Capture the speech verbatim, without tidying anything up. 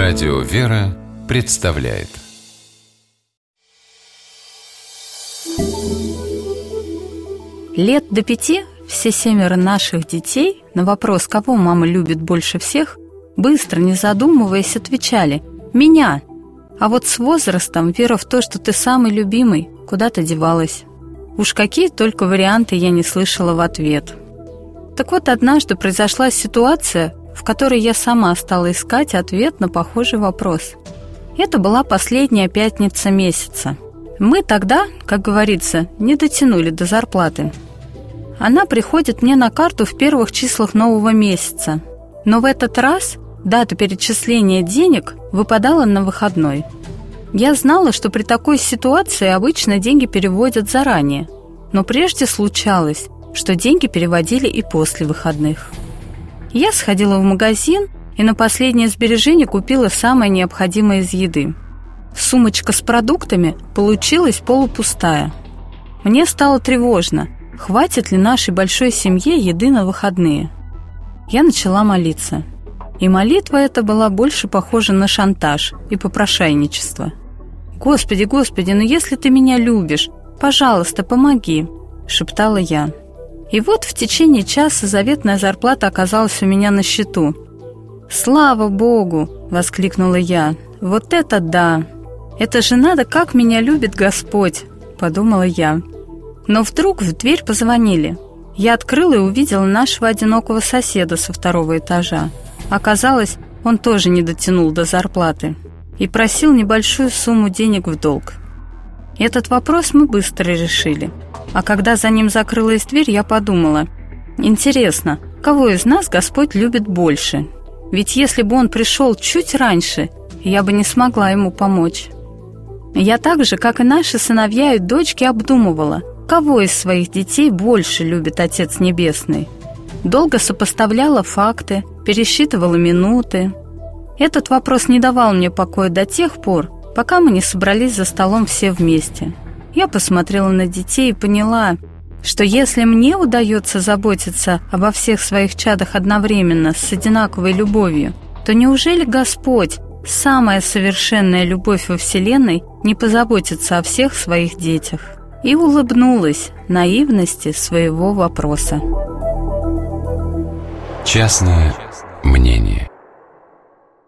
Радио «Вера» представляет. Лет до пяти все семеро наших детей на вопрос, кого мама любит больше всех, быстро, не задумываясь, отвечали: «Меня». А вот с возрастом вера в то, что ты самый любимый, куда-то девалась. Уж какие только варианты я не слышала в ответ. Так вот, однажды произошла ситуация, в которой я сама стала искать ответ на похожий вопрос. Это была последняя пятница месяца. Мы тогда, как говорится, не дотянули до зарплаты. Она приходит мне на карту в первых числах нового месяца. Но в этот раз дата перечисления денег выпадала на выходной. Я знала, что при такой ситуации обычно деньги переводят заранее. Но прежде случалось, что деньги переводили и после выходных. Я сходила в магазин и на последнее сбережение купила самое необходимое из еды. Сумочка с продуктами получилась полупустая. Мне стало тревожно, хватит ли нашей большой семье еды на выходные. Я начала молиться. И молитва эта была больше похожа на шантаж и попрошайничество. «Господи, Господи, ну если ты меня любишь, пожалуйста, помоги», — шептала я. И вот в течение часа заветная зарплата оказалась у меня на счету. «Слава Богу!» — воскликнула я. «Вот это да! Это же надо, как меня любит Господь!» — подумала я. Но вдруг в дверь позвонили. Я открыла и увидела нашего одинокого соседа со второго этажа. Оказалось, он тоже не дотянул до зарплаты и просил небольшую сумму денег в долг. Этот вопрос мы быстро решили. А когда за ним закрылась дверь, я подумала: интересно, кого из нас Господь любит больше? Ведь если бы он пришел чуть раньше, я бы не смогла ему помочь. Я так же, как и наши сыновья и дочки, обдумывала, кого из своих детей больше любит Отец Небесный. Долго сопоставляла факты, пересчитывала минуты. Этот вопрос не давал мне покоя до тех пор, пока мы не собрались за столом все вместе. Я посмотрела на детей и поняла, что если мне удается заботиться обо всех своих чадах одновременно с одинаковой любовью, то неужели Господь, самая совершенная любовь во Вселенной, не позаботится о всех своих детях? И улыбнулась наивности своего вопроса. Частное мнение.